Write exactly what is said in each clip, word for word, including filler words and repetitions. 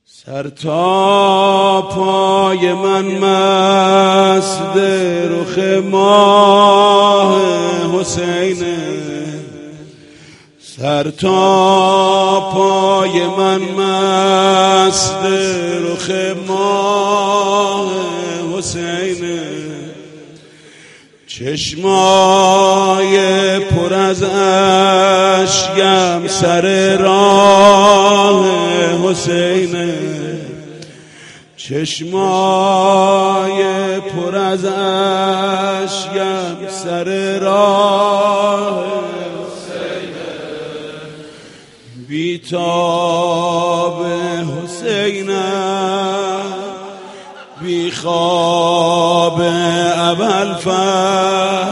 سر تا پای من مست رخ ماه حسینه، سر تا پای من مست رخ ماه حسینه، چشمای پر از اشکم سر راه حسینه، چشمای پر از اشکم سر راه حسینه، بیتاب حسینه، بی خواب ابوالفضل،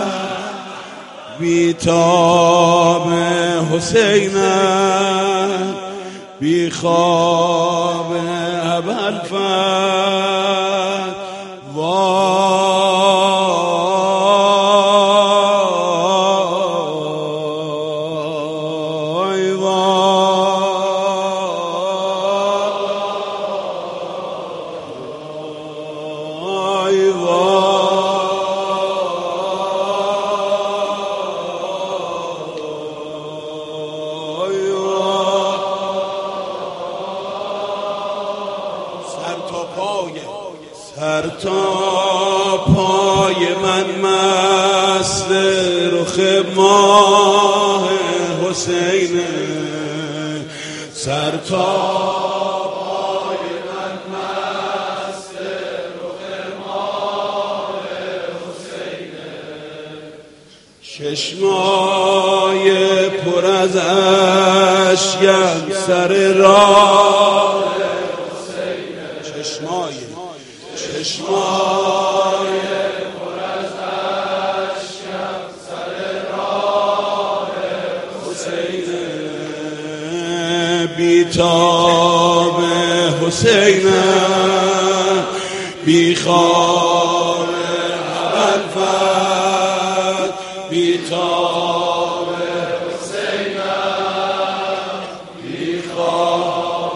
بیتاب حسینه، بی خواب ابوالفضل، وای وای سر تا پای من مست رخ ماه حسینه، سر تا پای من مست رخ ماه حسینه، چشمای پر از اشکم سر راه حسینه، چشمای چشمای پر از اشکم سر راه حسینه، بیتاب حسینه، بی خواب ابوالفضل، بیتاب حسینه، بی خواب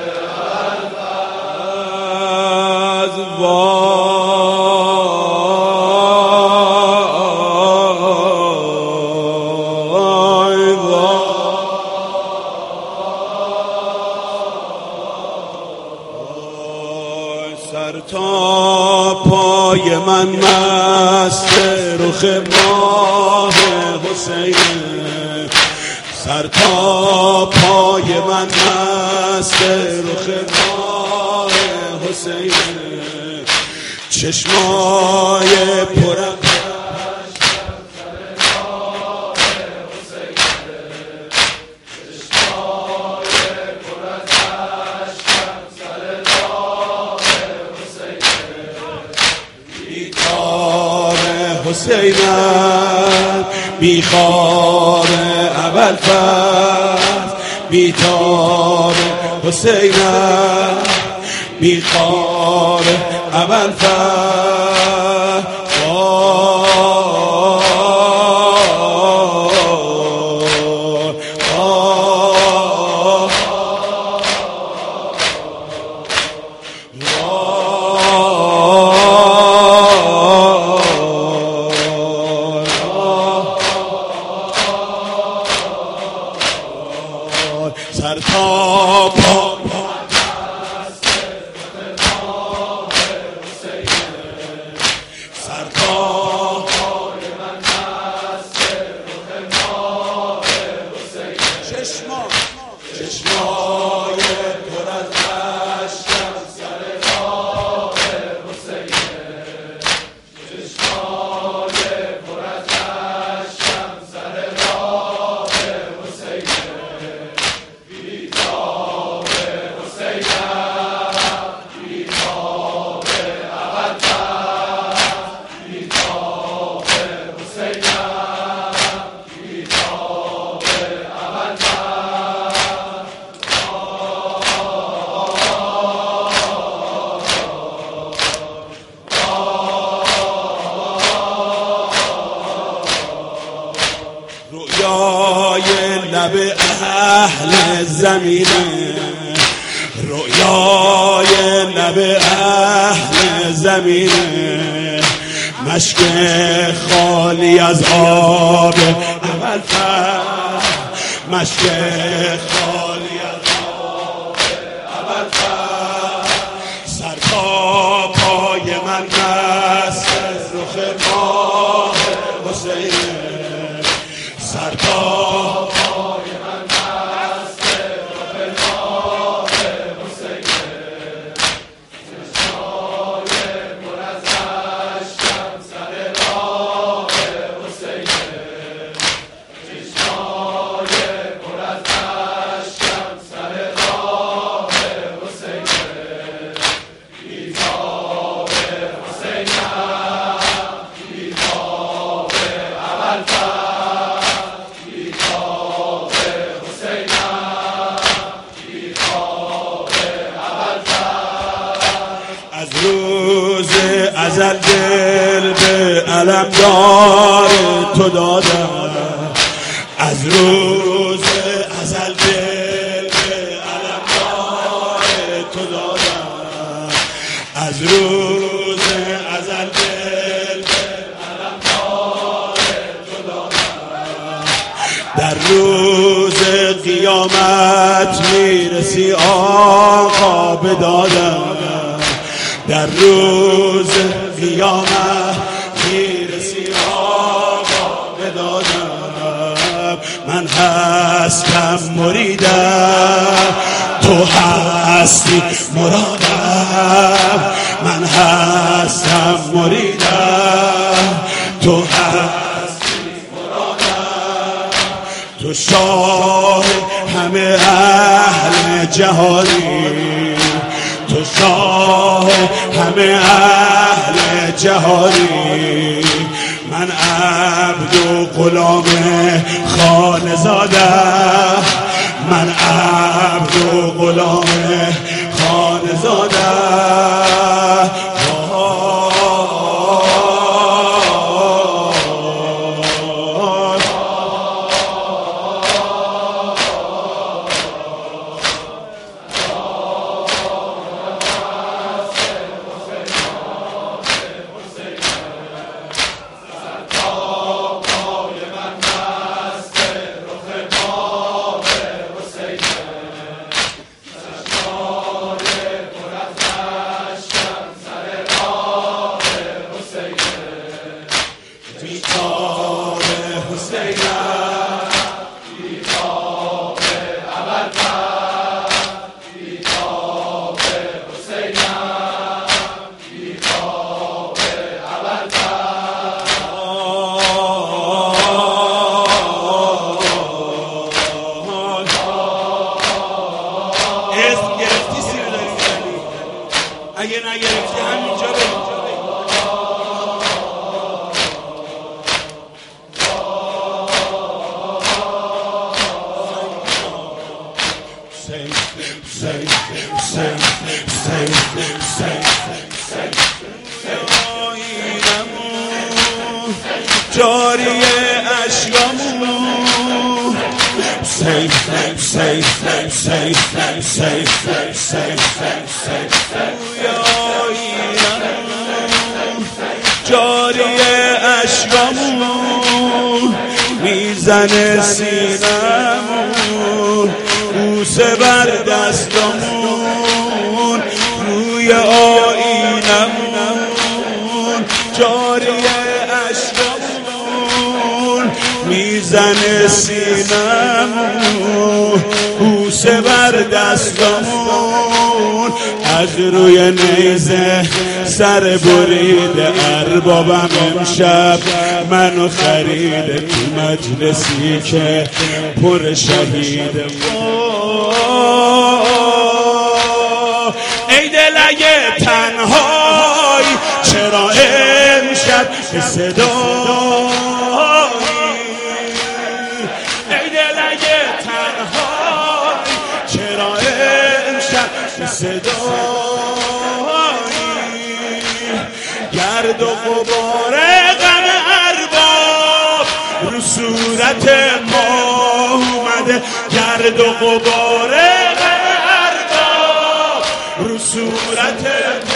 سر تا پای من مست رخ ماه حسینه، سر تا پای من مست رخ ماه حسینه، چشمای پر از حسینه، بی خواب ابوالفضل، بیتاب حسینه، بی خواب ابوالفضل، سر تا پای سر تا پای من مست رخ ماه حسینه، چشما چشمای پر از اشکم سر راه حسینه، چشمای پر از اشکم سر راه حسینه، بیتاب حسینه، بی خواب ابوالفضل، بیتاب حسینه، بی خواب ابوالفضل، رؤیای لب اهل زمینه، رؤیا رویای لب اهل زمینه، مشک خالی از آب اول فصل، مشک خالی از آب اول فصل، سر تا پای من مست رخ ماه حسینه، سر تا پای من مست رخ ماه حسینه، چشمای پر از اشکم سر راه حسینه، چشمای پر از اشکم سر راه حسینه، کتاب حسینم کتاب اول فصل، کتاب حسینم کتاب اول فصل، از روز ازل دل به علمدار تو دادم، از روز ازل دل به علمدار تو دادم، از روز ازل دل به علمدار تو دادم، در روز قیامت میرسی آقا به دادم، در روز قیامت میرسی آقا به دادم، من هستم مریدم تو هستی مرادم، من هستم مریدم تو هستی مرادم، تو شاه همه اهل جهانی، تو شاه همه اهل جهانی، من عبد و غلام خانه زاده، من عبد و غلام خانه زاده، اگه نگرفتی همینجا بگو. جاری اشکامون safe, safe, safe, safe, safe, safe, safe, جاری اشکامون میزنه سینمون، بوسه بر دستامون روی آینمون، جاری اشکامون میزنه سینمون، بوسه بر دستامون، از روی نیزه سر بریده اربابم امشب منو خریده تو مجلسی که پر شهیده. ای دل اگه تنهایی چرا امشب به صدایی، ای دل اگه تنهایی چرا امشب به صدایی، گرد و غبار غم ارباب رو صورت ما اومده، گرد و غبار غم ارباب رو صورت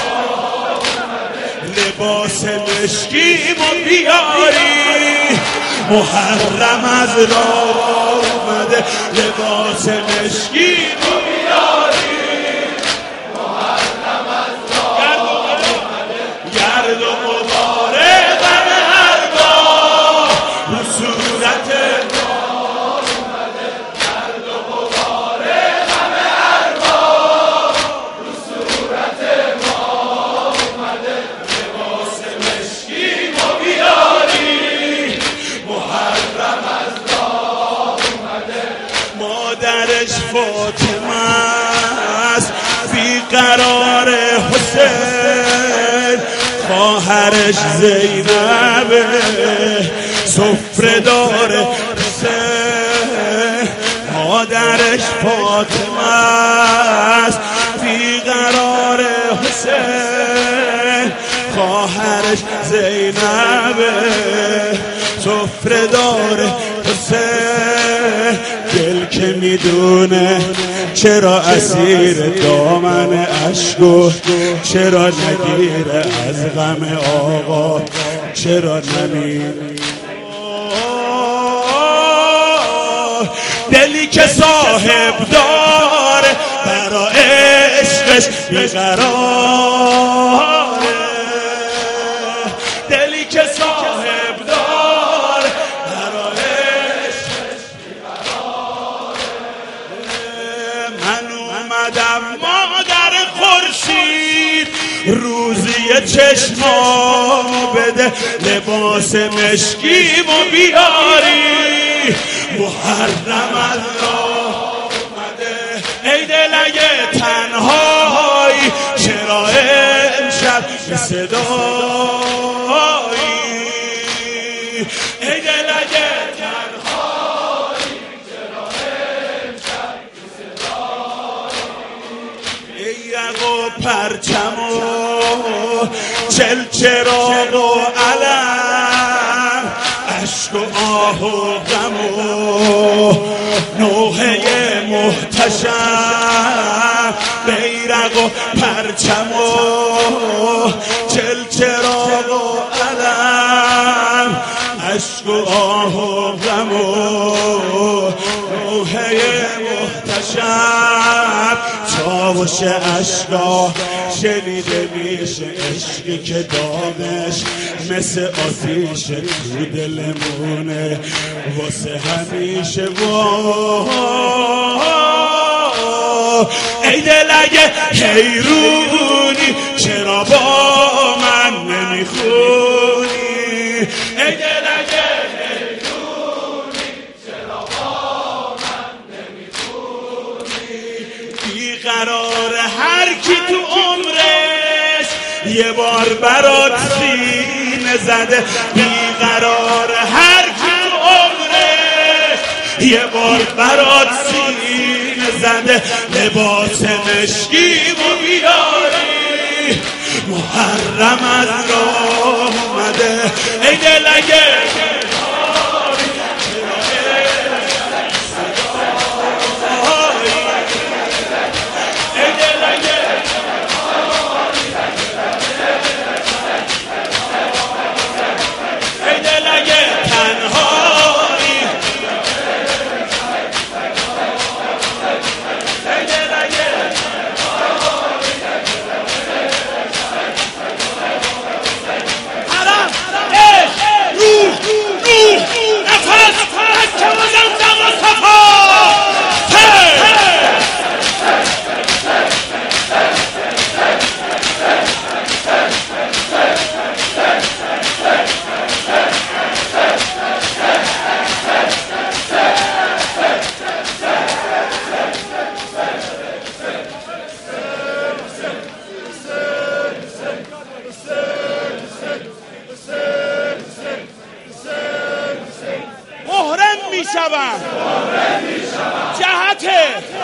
لباس مشکیمو بیاری، محرم از راه اومده لباس مشکیمو بیاری، محرم از راه اومده گرد و غبار غم ارباب رو صورت راه اومده، گرد و غبار غم ارباب رو صورت راه اومده، لباس مشکیمو بیاری، محرم از راه اومده. مادرش فاطمه است بیقرار حسین، خواهرش زینبه سفره دار حسین، مادرش فاطمه است بیقرار حسین، خواهرش زینبه سفره دار حسین. دل که میدونه چرا اسیر دامن اشکو، چرا نگیره از غم آقا، چرا نمیره دلی که صاحب داره برا عشقش بیقراره، دلی که صاحب داره برا عشقش بیقراره. من اومدم مادر خورشید روزی چشمامو بده، لباس مشکیمو بیاری، محرم از راه اومده. ای دل اگه تنهایی چرا امشب به صدایی، ای دل اگه تنهایی چرا امشب به صدایی. ای یق و پرچم و چل چراغ و علم، عشق و آه و غم و نوحه محتشم، بیرق و پرچم و چل چراغ و علم، عشق و آه و غم و نوحه محتشم. چاوش اشکا شنیده میشه، عشقی که دامش مثل آتیش تو دلمونه واسه همیشه. واه ای دل اگه حیرونی چرا با من نمیخونی، ای دل اگه حیرونی چرا با من نمیخونی. بیقرار هر کی تو عمرش یه بار برات سینه زده، بیقرار هر کی تو عمرش یه بار برات سینه زده، لباس مشکیمو بیاری، محرم از راه اومده. ای دل اگه محرم می شوم جهت